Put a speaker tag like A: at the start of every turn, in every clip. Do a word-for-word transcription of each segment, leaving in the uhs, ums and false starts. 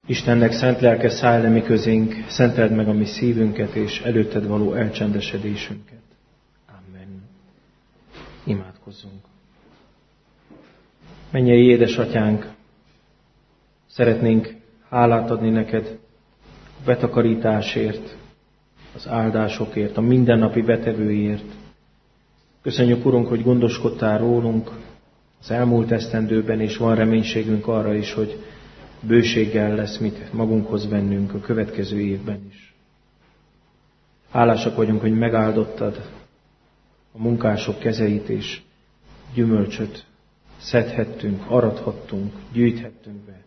A: Istennek szent lelke, szállj le mi közénk, szenteld meg a mi szívünket és előtted való elcsendesedésünket. Amen. Imádkozzunk. Mennyei édesatyánk, szeretnénk hálát adni neked a betakarításért, az áldásokért, a mindennapi betevőért. Köszönjük, Urunk, hogy gondoskodtál rólunk az elmúlt esztendőben, és van reménységünk arra is, hogy bőséggel lesz mit magunkhoz vennünk a következő évben is. Hálásak vagyunk, hogy megáldottad a munkások kezeit, és gyümölcsöt szedhettünk, arathattunk, gyűjthettünk be.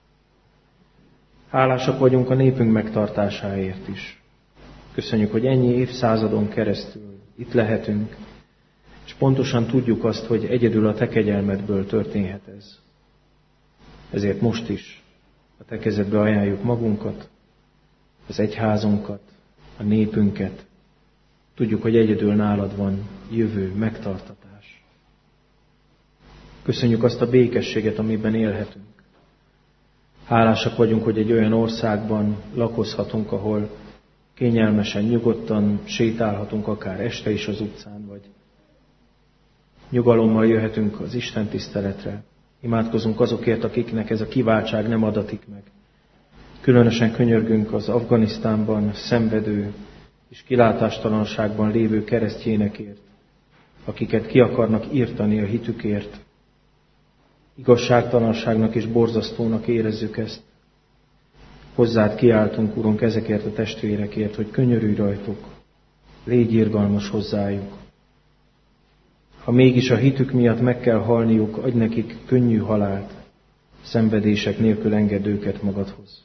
A: Hálásak vagyunk a népünk megtartásáért is. Köszönjük, hogy ennyi évszázadon keresztül itt lehetünk, és pontosan tudjuk azt, hogy egyedül a te kegyelmedből történhet ez. Ezért most is a te kezedbe ajánljuk magunkat, az egyházunkat, a népünket. Tudjuk, hogy egyedül nálad van jövő, megtartatás. Köszönjük azt a békességet, amiben élhetünk. Hálásak vagyunk, hogy egy olyan országban lakozhatunk, ahol kényelmesen, nyugodtan sétálhatunk, akár este is az utcán, vagy nyugalommal jöhetünk az Isten tiszteletre. Imádkozunk azokért, akiknek ez a kiváltság nem adatik meg. Különösen könyörgünk az Afganisztánban szenvedő és kilátástalanságban lévő keresztjénekért, akiket ki akarnak írtani a hitükért. Igazságtalanságnak és borzasztónak érezzük ezt. Hozzád kiáltunk, Urunk, ezekért a testvérekért, hogy könyörülj rajtuk, légy irgalmas hozzájuk. Ha mégis a hitük miatt meg kell halniuk, adj nekik könnyű halált, szenvedések nélkül engedd őket magadhoz.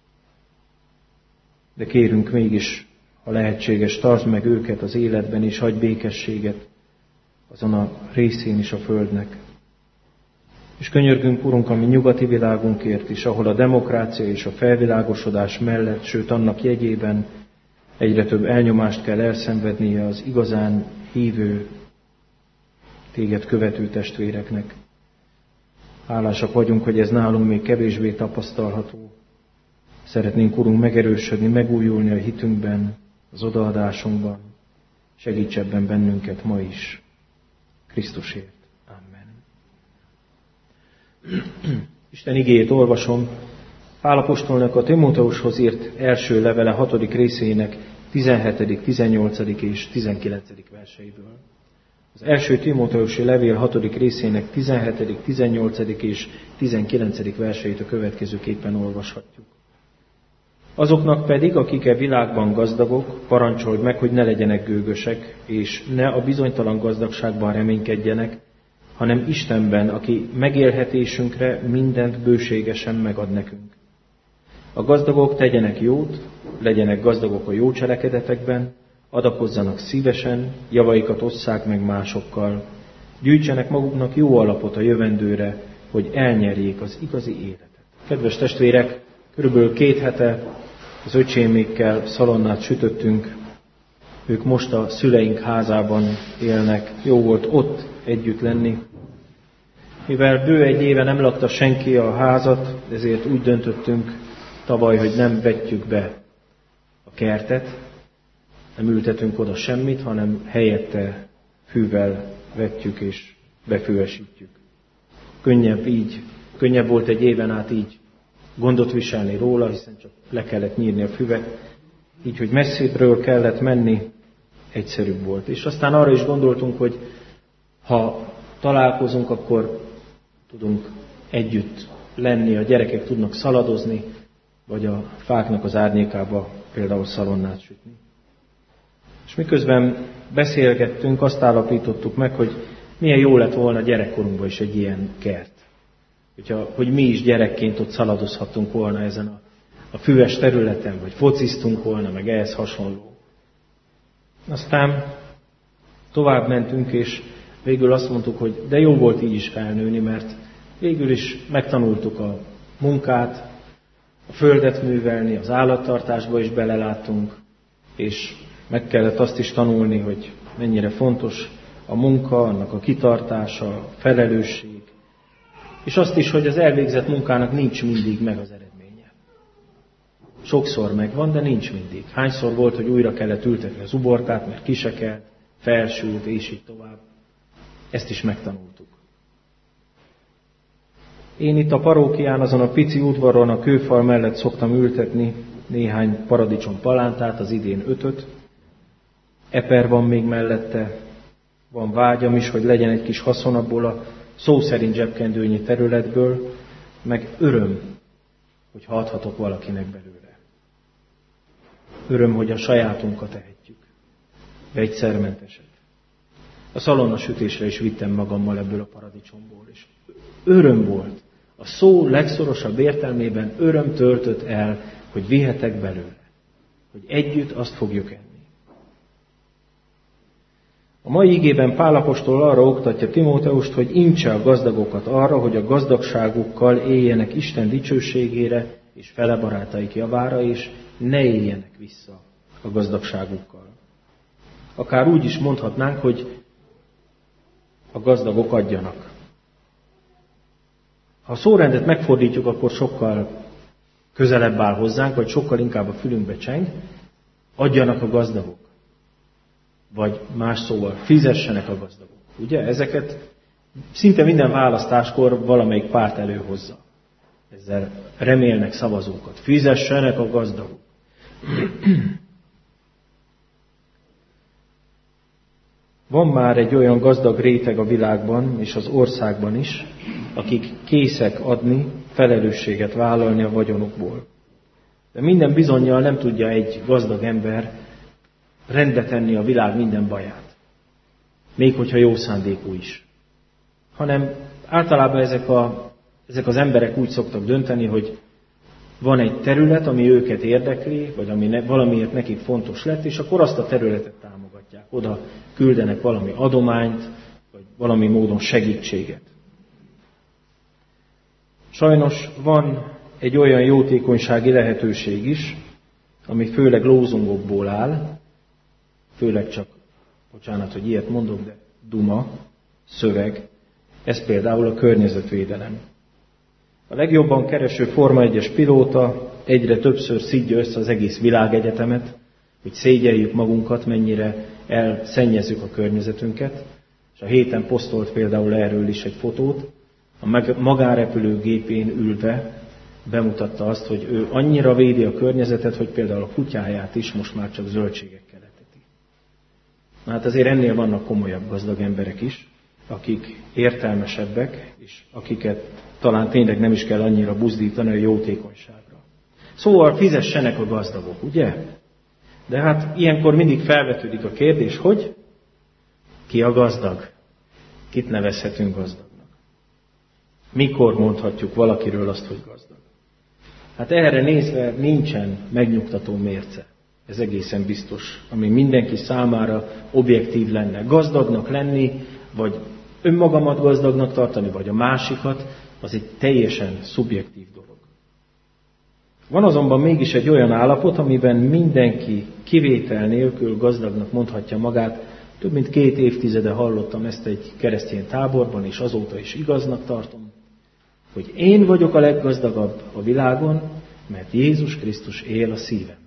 A: De kérünk mégis, ha lehetséges, tartsd meg őket az életben, és hagyj békességet azon a részén is a földnek. És könyörgünk, Urunk, a mi nyugati világunkért is, ahol a demokrácia és a felvilágosodás mellett, sőt annak jegyében egyre több elnyomást kell elszenvednie az igazán hívő, téged követő testvéreknek. Hálásak vagyunk, hogy ez nálunk még kevésbé tapasztalható. Szeretnénk, Urunk, megerősödni, megújulni a hitünkben, az odaadásunkban. Segíts ebben bennünket ma is. Krisztusért. Amen. Isten igéjét olvasom. Pál apostolnak a Timóteushoz írt első levele hatodik részének tizenhetedik, tizennyolcadik és tizenkilencedik verseiből. Az első Timóteusi levél hatodik részének tizenhetedik, tizennyolcadik és tizenkilencedik verseit a következőképpen olvashatjuk. Azoknak pedig, akik e világban gazdagok, parancsold meg, hogy ne legyenek gőgösek, és ne a bizonytalan gazdagságban reménykedjenek, hanem Istenben, aki megélhetésünkre mindent bőségesen megad nekünk. A gazdagok tegyenek jót, legyenek gazdagok a jó cselekedetekben, adakozzanak szívesen, javaikat osszák meg másokkal, gyűjtsenek maguknak jó alapot a jövendőre, hogy elnyerjék az igazi életet. Kedves testvérek, körülbelül két hete az öcsémékkel szalonnát sütöttünk, ők most a szüleink házában élnek, jó volt ott együtt lenni. Mivel bő egy éve nem lakta senki a házat, ezért úgy döntöttünk tavaly, hogy nem vetjük be a kertet, nem ültetünk oda semmit, hanem helyette fűvel vetjük és befűesítjük. Könnyebb így, könnyebb volt egy éven át így gondot viselni róla, hiszen csak le kellett nyírni a füvet, így, hogy messzébről kellett menni, egyszerűbb volt. És aztán arra is gondoltunk, hogy ha találkozunk, akkor tudunk együtt lenni, a gyerekek tudnak szaladozni, vagy a fáknak az árnyékába például szalonnát sütni. És miközben beszélgettünk, azt állapítottuk meg, hogy milyen jó lett volna gyerekkorunkban is egy ilyen kert. Hogyha, hogy mi is gyerekként ott szaladozhattunk volna ezen a, a füves területen, vagy fociztunk volna, meg ehhez hasonló. Aztán tovább mentünk, és végül azt mondtuk, hogy de jó volt így is felnőni, mert végül is megtanultuk a munkát, a földet művelni, az állattartásba is beleláttunk, és meg kellett azt is tanulni, hogy mennyire fontos a munka, annak a kitartása, a felelősség, és azt is, hogy az elvégzett munkának nincs mindig meg az eredménye. Sokszor megvan, de nincs mindig. Hányszor volt, hogy újra kellett ültetni az uborkát, mert kisekelt, felsült, és így tovább. Ezt is megtanultuk. Én itt a parókián, azon a pici udvaron a kőfal mellett szoktam ültetni néhány paradicsom palántát, az idén ötöt. Eper van még mellette, van vágyam is, hogy legyen egy kis haszon abból a szó szerint zsebkendőnyi területből, meg öröm, hogy adhatok valakinek belőle. Öröm, hogy a sajátunkat tehetjük. Vegyszermenteset. A szalonnasütésre is vittem magammal ebből a paradicsomból, és öröm volt. A szó legszorosabb értelmében öröm töltött el, hogy vihetek belőle. Hogy együtt azt fogjuk enni. A mai igében Pál apostol arra oktatja Timóteust, hogy intse a gazdagokat arra, hogy a gazdagságukkal éljenek Isten dicsőségére és fele barátaik javára, és ne éljenek vissza a gazdagságukkal. Akár úgy is mondhatnánk, hogy a gazdagok adjanak. Ha a szórendet megfordítjuk, akkor sokkal közelebb áll hozzánk, vagy sokkal inkább a fülünkbe cseng, adjanak a gazdagok. Vagy más szóval, fizessenek a gazdagok. Ugye? Ezeket szinte minden választáskor valamelyik párt előhozza. Ezzel remélnek szavazókat. Fizessenek a gazdagok. Van már egy olyan gazdag réteg a világban és az országban is, akik készek adni, felelősséget vállalni a vagyonukból. De minden bizonnyal nem tudja egy gazdag ember rendbe tenni a világ minden baját. Még hogyha jó szándékú is. Hanem általában ezek, a, ezek az emberek úgy szoktak dönteni, hogy van egy terület, ami őket érdekli, vagy ami ne, valamiért nekik fontos lett, és akkor azt a területet támogatják. Oda küldenek valami adományt, vagy valami módon segítséget. Sajnos van egy olyan jótékonysági lehetőség is, ami főleg lózungokból áll, főleg csak, bocsánat, hogy ilyet mondok, de duma, szöveg, ez például a környezetvédelem. A legjobban kereső Forma egyes pilóta egyre többször szidja össze az egész világegyetemet, hogy szégyeljük magunkat, mennyire elszennyezzük a környezetünket, és a héten posztolt például erről is egy fotót, a magánrepülőgépén ülve bemutatta azt, hogy ő annyira védi a környezetet, hogy például a kutyáját is most már csak zöldségekkel eteti. Na hát azért ennél vannak komolyabb gazdag emberek is, akik értelmesebbek, és akiket talán tényleg nem is kell annyira buzdítani a jótékonyságra. Szóval fizessenek a gazdagok, ugye? De hát ilyenkor mindig felvetődik a kérdés, hogy ki a gazdag? Kit nevezhetünk gazdagnak? Mikor mondhatjuk valakiről azt, hogy gazdag? Hát erre nézve nincsen megnyugtató mérce. Ez egészen biztos, ami mindenki számára objektív lenne. Gazdagnak lenni, vagy önmagamat gazdagnak tartani, vagy a másikat, az egy teljesen szubjektív dolog. Van azonban mégis egy olyan állapot, amiben mindenki kivétel nélkül gazdagnak mondhatja magát. Több mint két évtizede hallottam ezt egy keresztény táborban, és azóta is igaznak tartom, hogy én vagyok a leggazdagabb a világon, mert Jézus Krisztus él a szívemben.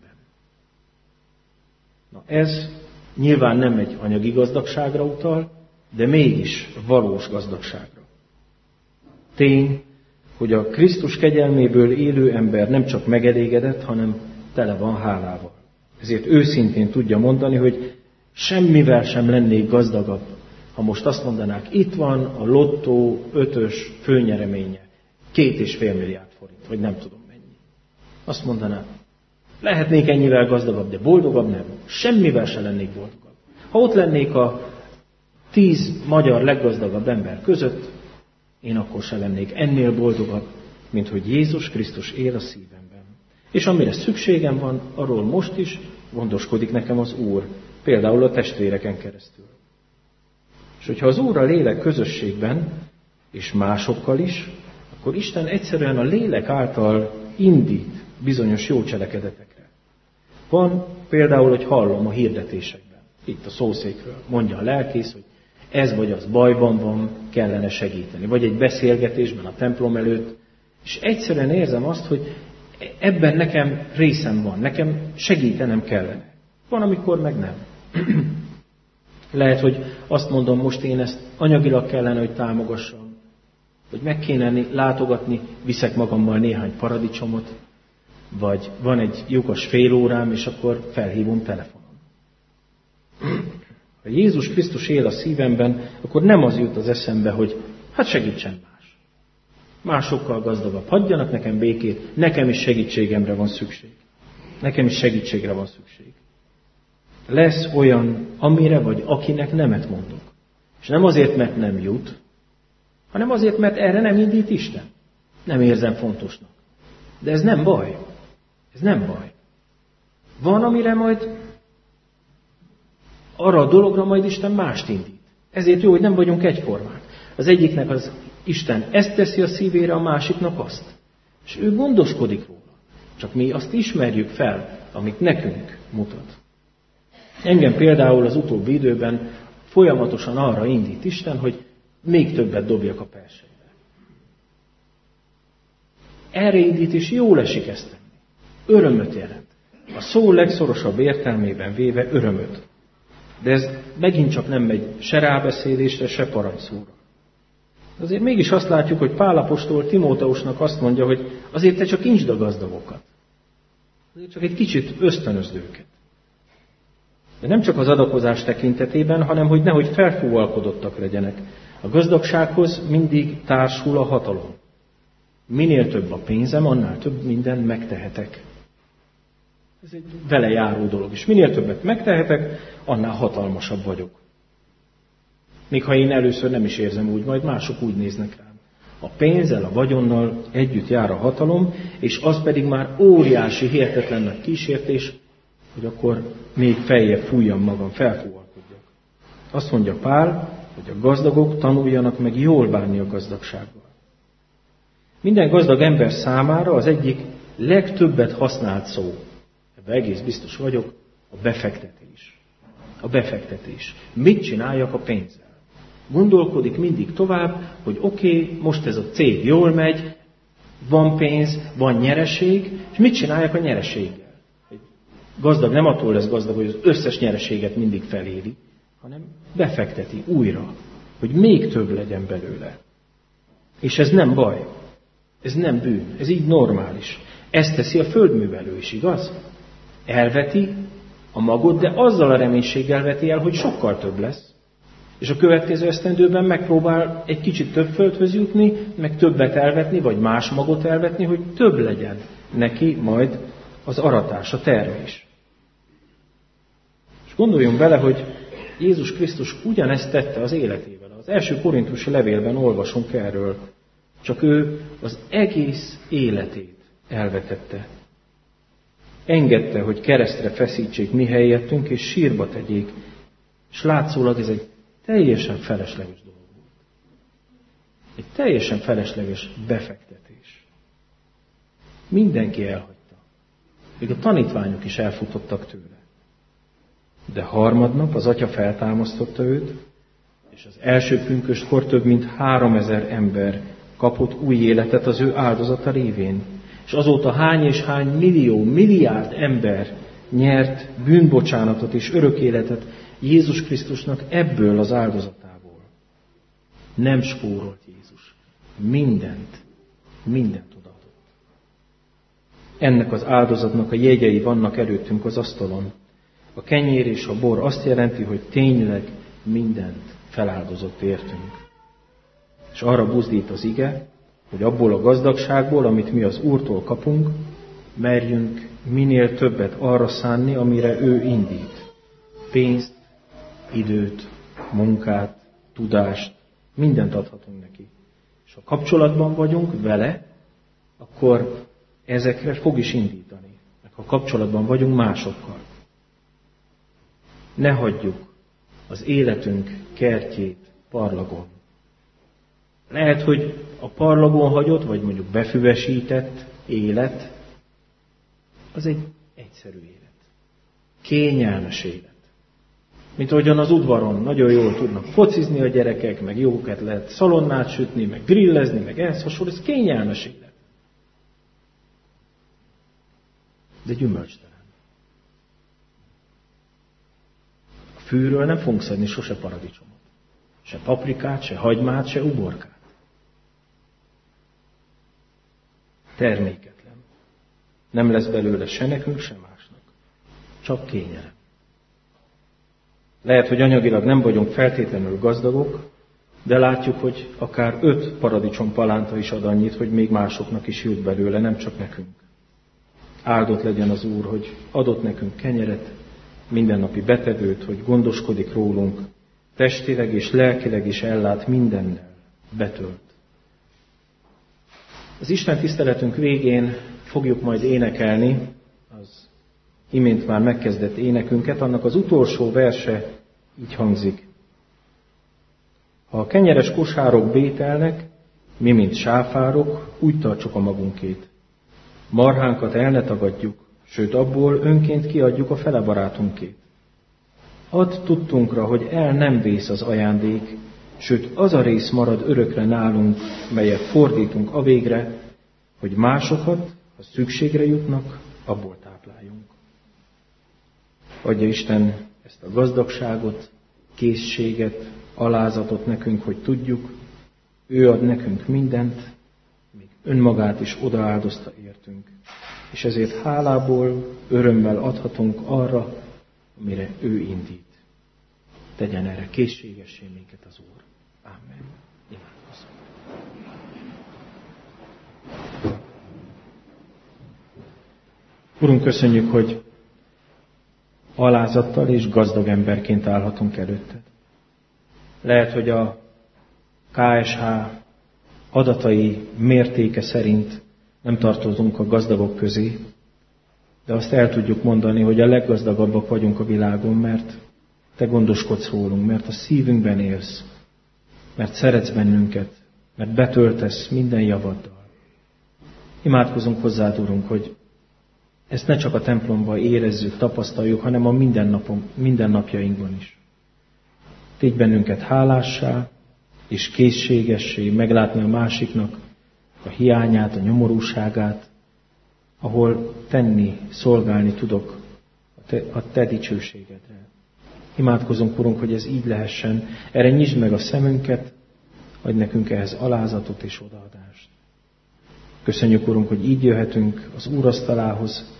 A: Na ez nyilván nem egy anyagi gazdagságra utal, de mégis valós gazdagságra. Tény, hogy a Krisztus kegyelméből élő ember nem csak megelégedett, hanem tele van hálával. Ezért őszintén tudja mondani, hogy semmivel sem lennék gazdagabb, ha most azt mondanák, itt van a lottó ötös főnyereménye, két és fél milliárd forint, vagy nem tudom mennyi. Azt mondaná, lehetnék ennyivel gazdagabb, de boldogabb nem. Semmivel se lennék boldogabb. Ha ott lennék a tíz magyar leggazdagabb ember között, én akkor se lennék ennél boldogabb, mint hogy Jézus Krisztus él a szívemben. És amire szükségem van, arról most is gondoskodik nekem az Úr, például a testvéreken keresztül. És hogyha az Úr a lélek közösségben, és másokkal is, akkor Isten egyszerűen a lélek által indít bizonyos jó cselekedetekre. Van például, hogy hallom a hirdetésekben, itt a szószékről, mondja a lelkész, hogy ez vagy az bajban van, kellene segíteni. Vagy egy beszélgetésben a templom előtt, és egyszerűen érzem azt, hogy Ebben nekem részem van, nekem segítenem kellene. Van, amikor meg nem. Lehet, hogy azt mondom, most én ezt anyagilag kellene, hogy támogassam, hogy meg kéne látogatni, viszek magammal néhány paradicsomot, vagy van egy lyukas fél órám, és akkor felhívom telefonon. Ha Jézus Krisztus él a szívemben, akkor nem az jut az eszembe, hogy hát segítsen más. Másokkal gazdagabb. Hagyjanak nekem békét, nekem is segítségemre van szükség. Nekem is segítségre van szükség. Lesz olyan, amire vagy akinek nemet mondok. És nem azért, mert nem jut, hanem azért, mert erre nem indít Isten. Nem érzem fontosnak. De ez nem baj. Ez nem baj. Van, amire majd arra a dologra majd Isten mást indít. Ezért jó, hogy nem vagyunk egyformák. Az egyiknek az Isten ezt teszi a szívére, a másiknak azt. És ő gondoskodik róla. Csak mi azt ismerjük fel, amit nekünk mutat. Engem például az utóbbi időben folyamatosan arra indít Isten, hogy még többet dobjak a persejbe. Erre indít, és jól esik ezt tenni. Örömöt jelent. A szó legszorosabb értelmében véve örömöt. De ez megint csak nem megy se rábeszélésre, se parancsszóra. Azért mégis azt látjuk, hogy Pál apostol Timóteusnak azt mondja, hogy azért te csak intsd a gazdagokat. Azért csak egy kicsit ösztönözd őket. De nem csak az adakozás tekintetében, hanem hogy nehogy felfúvalkodottak legyenek. A gazdagsághoz mindig társul a hatalom. Minél több a pénzem, annál több mindent megtehetek. Ez egy vele járó dolog. És minél többet megtehetek, annál hatalmasabb vagyok. Még ha én először nem is érzem úgy, majd mások úgy néznek rám. A pénzzel, a vagyonnal együtt jár a hatalom, és az pedig már óriási, hihetetlen nagy kísértés, hogy akkor még feljebb fújjam magam, felfúvalkodjak. Azt mondja Pál, hogy a gazdagok tanuljanak meg jól bánni a gazdagsággal. Minden gazdag ember számára az egyik legtöbbet használt szó, ebben egész biztos vagyok, a befektetés. A befektetés. Mit csináljak a pénzzel? Gondolkodik mindig tovább, hogy oké, okay, most ez a cég jól megy, van pénz, van nyereség, és mit csináljak a nyereséggel? Gazdag nem attól lesz gazdag, hogy az összes nyereséget mindig feléri, hanem befekteti újra, hogy még több legyen belőle. És ez nem baj, ez nem bűn, ez így normális. Ezt teszi a földművelő is, igaz? Elveti a magot, de azzal a reménységgel veti el, hogy sokkal több lesz. És a következő esztendőben megpróbál egy kicsit több földhöz jutni, meg többet elvetni, vagy más magot elvetni, hogy több legyen neki majd az aratás, a termés. És gondoljunk bele, hogy Jézus Krisztus ugyanezt tette az életével. Az első korintusi levélben olvasunk erről. Csak ő az egész életét elvetette. Engedte, hogy keresztre feszítsék mi helyettünk, és sírba tegyék. És látszólag ez egy teljesen felesleges dolog volt. Egy teljesen felesleges befektetés. Mindenki elhagyta. Még a tanítványok is elfutottak tőle. De harmadnap az atya feltámasztotta őt, és az első pünköstkor több mint háromezer ember kapott új életet az ő áldozata révén. És azóta hány és hány millió, milliárd ember nyert bűnbocsánatot és örök életet Jézus Krisztusnak ebből az áldozatából. Nem spórolt Jézus. Mindent, mindent odaadott. Ennek az áldozatnak a jegyei vannak előttünk az asztalon. A kenyér és a bor azt jelenti, hogy tényleg mindent feláldozott értünk. És arra buzdít az ige, hogy abból a gazdagságból, amit mi az Úrtól kapunk, merjünk minél többet arra szánni, amire ő indít. Pénzt, időt, munkát, tudást, mindent adhatunk neki. És ha kapcsolatban vagyunk vele, akkor ezekre fog is indítani. Meg ha kapcsolatban vagyunk másokkal. Ne hagyjuk az életünk kertjét parlagon. Lehet, hogy a parlagon hagyott, vagy mondjuk befüvesített élet, az egy egyszerű élet. Kényelmes élet. Mint ahogyan az udvaron nagyon jól tudnak focizni a gyerekek, meg jókat lehet szalonnát sütni, meg grillezni, meg ehhez hasonló, ez kényelmes élet. de gyümölcstelen. A fűről nem fogunk szedni sose paradicsomot. Se paprikát, se hagymát, se uborkát. Terméketlen. Nem lesz belőle se nekünk, se másnak. Csak kényelem. Lehet, hogy anyagilag nem vagyunk feltétlenül gazdagok, de látjuk, hogy akár öt paradicsom palánta is ad annyit, hogy még másoknak is jut belőle, nem csak nekünk. Áldott legyen az Úr, hogy adott nekünk kenyeret, mindennapi betevőt, hogy gondoskodik rólunk, testileg és lelkileg is ellát mindennel, betölt. Az Isten tiszteletünk végén fogjuk majd énekelni az imént már megkezdett énekünket, annak az utolsó verse így hangzik. Ha a kenyeres kosárok bételnek, mi, mint sáfárok, úgy tartsuk a magunkét. Marhánkat el ne tagadjuk, sőt abból önként kiadjuk a fele barátunkét. Add tudtunkra, hogy el nem vész az ajándék, sőt az a rész marad örökre nálunk, melyet fordítunk a végre, hogy másokat, ha szükségre jutnak, abból tápláljunk. Adja Isten ezt a gazdagságot, készséget, alázatot nekünk, hogy tudjuk, ő ad nekünk mindent, még önmagát is odaáldozta értünk. És ezért hálából, örömmel adhatunk arra, amire ő indít. Tegyen erre készségessé minket az Úr. Amen. Imádkozzunk. Urunk, köszönjük, hogy alázattal és gazdag emberként állhatunk előtted. Lehet, hogy a ká es há adatai mértéke szerint nem tartozunk a gazdagok közé, de azt el tudjuk mondani, hogy a leggazdagabbak vagyunk a világon, mert te gondoskodsz rólunk, mert a szívünkben élsz, mert szeretsz bennünket, mert betöltesz minden javaddal. Imádkozunk hozzád, Urunk, hogy ezt ne csak a templomban érezzük, tapasztaljuk, hanem a mindennapom, mindennapjainkban is. Tégy bennünket hálássá és készségessé meglátni a másiknak a hiányát, a nyomorúságát, ahol tenni, szolgálni tudok a te, a te dicsőségedre. Imádkozunk, Urunk, hogy ez így lehessen. Erre nyisd meg a szemünket, adj nekünk ehhez alázatot és odaadást. Köszönjük, Urunk, hogy így jöhetünk az úrasztalához,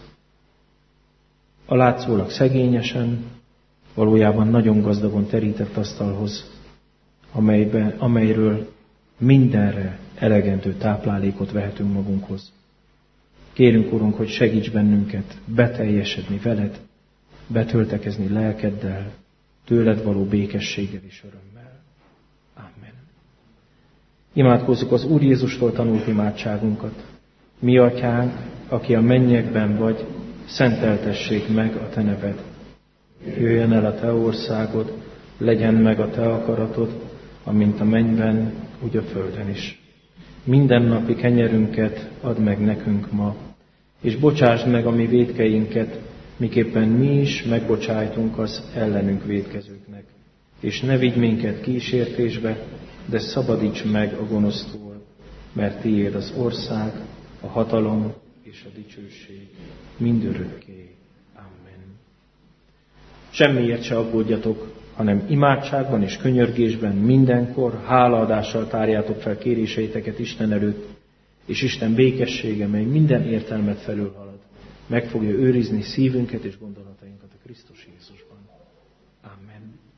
A: a látszólag szegényesen, valójában nagyon gazdagon terített asztalhoz, amelyben, amelyről mindenre elegendő táplálékot vehetünk magunkhoz. Kérünk, Urunk, hogy segíts bennünket beteljesedni veled, betöltekezni lelkeddel, tőled való békességgel és örömmel. Amen. Imádkozzuk az Úr Jézustól tanult imádságunkat. Mi atyánk, aki a mennyekben vagy, szenteltessék meg a te neved. Jöjjön el a te országod, legyen meg a te akaratod, amint a mennyben, úgy a földön is. Mindennapi kenyerünket add meg nekünk ma, és bocsásd meg a mi vétkeinket, miképpen mi is megbocsájtunk az ellenünk vétkezőknek. És ne vigy minket kísértésbe, de szabadíts meg a gonosztól, mert tiéd az ország, a hatalom és a dicsőség mindörökké. Amen. Semmiért se aggódjatok, hanem imádságban és könyörgésben mindenkor hálaadással tárjátok fel kéréseiteket Isten előtt, és Isten békessége, mely minden értelmet felülhalad, meg fogja őrizni szívünket és gondolatainkat a Krisztus Jézusban. Amen.